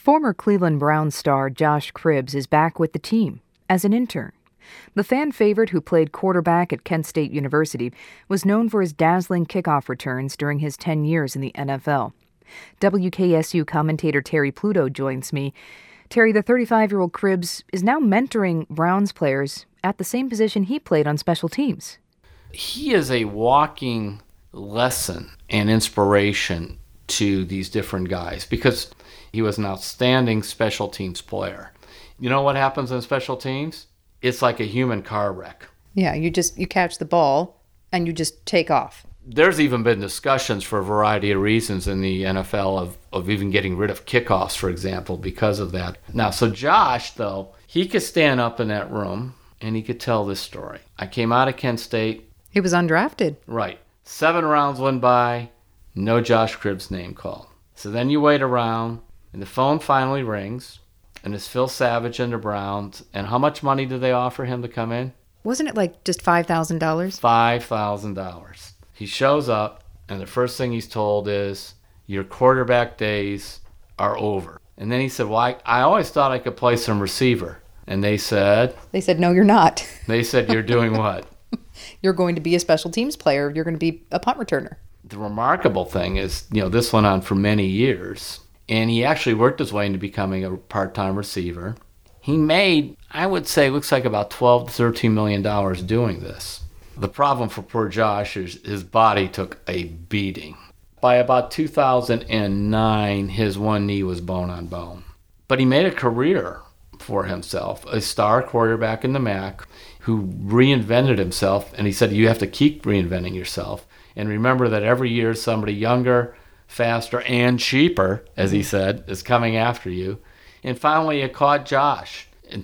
Former Cleveland Browns star Josh Cribbs is back with the team as an intern. The fan favorite who played quarterback at Kent State University was known for his dazzling kickoff returns during his 10 years in the NFL. WKSU commentator Terry Pluto joins me. Terry, the 35-year-old Cribbs is now mentoring Browns players at the same position he played on special teams. He is a walking lesson and inspiration to these different guys because he was an outstanding special teams player. You know what happens in special teams? It's like a human car wreck. Yeah, you catch the ball and you just take off. There's even been discussions for a variety of reasons in the NFL of even getting rid of kickoffs, for example, because of that. Now, so Josh, though, he could stand up in that room and he could tell this story. I came out of Kent State. He was undrafted. Right. 7 rounds went by, no Josh Cribbs name called. So then you wait around, and the phone finally rings, and it's Phil Savage and the Browns. And how much money did they offer him to come in? Wasn't it like just $5,000? $5,000. He shows up, and the first thing he's told is, your quarterback days are over. And then he said, well, I always thought I could play some receiver. And they said, no, you're not. They said, you're doing what? You're going to be a special teams player. You're going to be a punt returner. The remarkable thing is, this went on for many years. And he actually worked his way into becoming a part-time receiver. He made, I would say, looks like about $12 to $13 million doing this. The problem for poor Josh is his body took a beating. By about 2009, his one knee was bone on bone. But he made a career for himself, a star quarterback in the MAC who reinvented himself. And he said, you have to keep reinventing yourself. And remember that every year somebody younger, faster, and cheaper, as he said, is coming after you. And finally, it caught Josh. In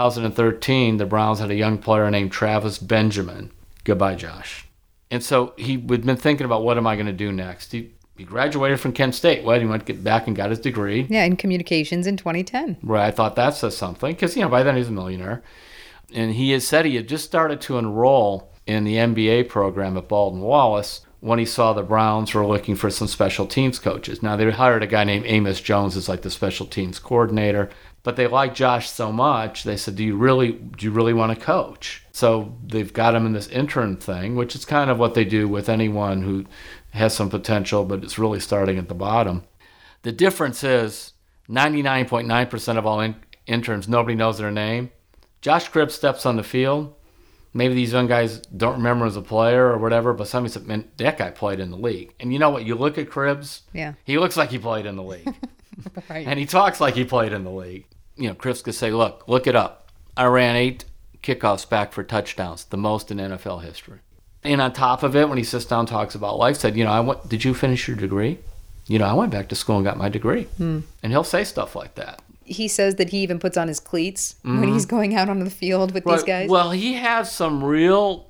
2013, the Browns had a young player named Travis Benjamin. Goodbye, Josh. And so he'd been thinking about, what am I going to do next? He graduated from Kent State. Well, he went back and got his degree. Yeah, in communications in 2010. Right, I thought that says something, because, by then he's a millionaire. And he had said he had just started to enroll in the MBA program at Baldwin Wallace when he saw the Browns were looking for some special teams coaches. Now, they hired a guy named Amos Jones as like the special teams coordinator, but they liked Josh so much, they said, do you really want to coach? So they've got him in this intern thing, which is kind of what they do with anyone who has some potential, but it's really starting at the bottom. The difference is 99.9% of all interns, nobody knows their name. Josh Cribbs steps on the field. Maybe these young guys don't remember him as a player or whatever, but somebody said, man, that guy played in the league. And you know what? You look at Cribbs, he looks like he played in the league. Right. And he talks like he played in the league. Cribbs could say, look it up. I ran 8 kickoffs back for touchdowns, the most in NFL history. And on top of it, when he sits down and talks about life, said, did you finish your degree? I went back to school and got my degree. And he'll say stuff like that. He says that he even puts on his cleats when he's going out onto the field with these guys. Well, he has some real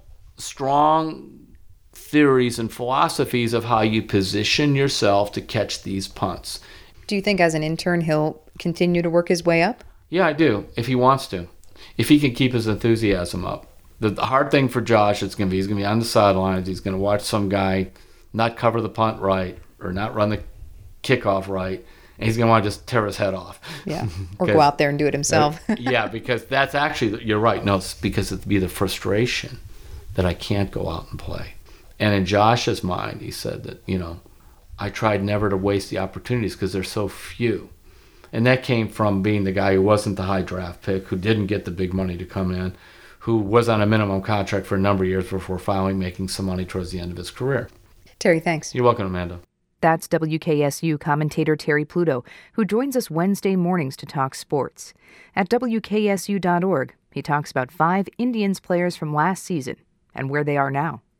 strong theories and philosophies of how you position yourself to catch these punts. Do you think as an intern he'll continue to work his way up? Yeah, I do, if he wants to. If he can keep his enthusiasm up. The hard thing for Josh is he's going to be on the sidelines. He's going to watch some guy not cover the punt right or not run the kickoff right. And he's going to want to just tear his head off. Yeah, or go out there and do it himself. Yeah, because that's actually, you're right. No, it's because it'd be the frustration that I can't go out and play. And in Josh's mind, he said that, I tried never to waste the opportunities because there's so few. And that came from being the guy who wasn't the high draft pick, who didn't get the big money to come in, who was on a minimum contract for a number of years before finally making some money towards the end of his career. Terry, thanks. You're welcome, Amanda. That's WKSU commentator Terry Pluto, who joins us Wednesday mornings to talk sports. At WKSU.org, he talks about 5 Indians players from last season and where they are now.